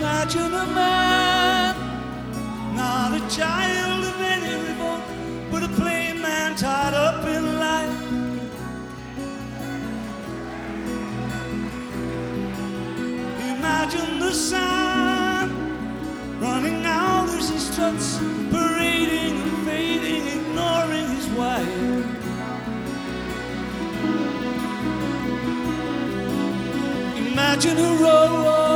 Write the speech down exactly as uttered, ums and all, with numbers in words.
Imagine a man, not a child of any revolt, but a plain man tied up in life. Imagine the sun running out as he struts, parading and fading, ignoring his wife. Imagine a road